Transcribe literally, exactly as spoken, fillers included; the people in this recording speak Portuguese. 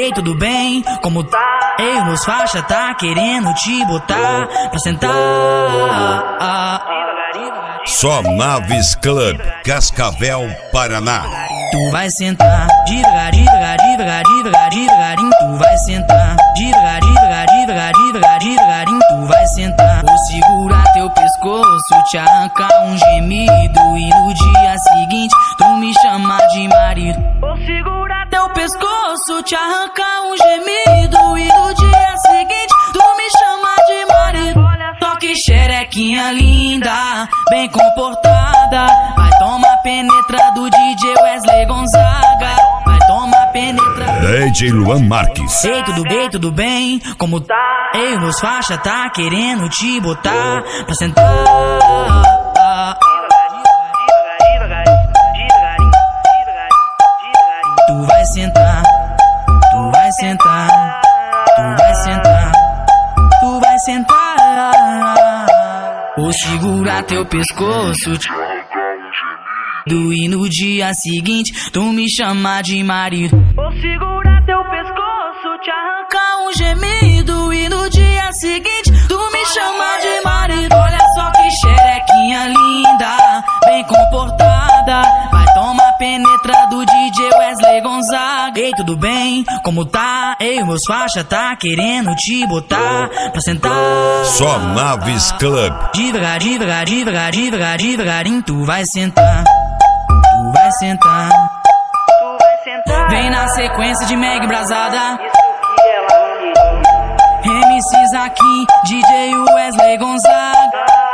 Ei, tudo bem? Como tá? Ei, meus faixa tá querendo te botar pra sentar. Só Naves Club, Cascavel, Paraná. Tu vai sentar devagar, devagar, devagar, devagar, devagarinho. Tu vai sentar devagar, devagar, devagar, devagar, devagarinho. Tu vai sentar. Vou segurar teu pescoço, te arrancar um gemido e no dia seguinte tu me chamar de marido. Vou segurar teu pescoço, te arrancar um gemido e no dia seguinte tu me chamar de marido. Toque xerequinha linda, bem comportada. Vai tomar penetra do D J Wesley Gonzaga. Vai tomar penetra D J Luan Marques. Ei, tudo bem, tudo bem? Como tá? Ei, meus faixa tá querendo te botar pra sentar. Tu vai sentar, tu vai sentar, tu vai sentar, tu vai sentar. Vou segurar teu pescoço e no dia seguinte tu me chamar de marido. Vou segurar teu pescoço, te arrancar um gemido e no dia seguinte tu me chamar de marido. Olha só que xerequinha linda, bem comportada. Vai tomar penetra do D J Wesley Gonzaga. Ei, tudo bem? Como tá? Ei, meus faixa tá querendo te botar pra sentar. Só Naves Club. Devagar, devagar, devagar, devagar, devagarinho. Tu vai sentar, tu vai sentar, tu vai sentar. Vem na sequência de Meg Brasada, M Cs aqui, D J Wesley Gonzaga.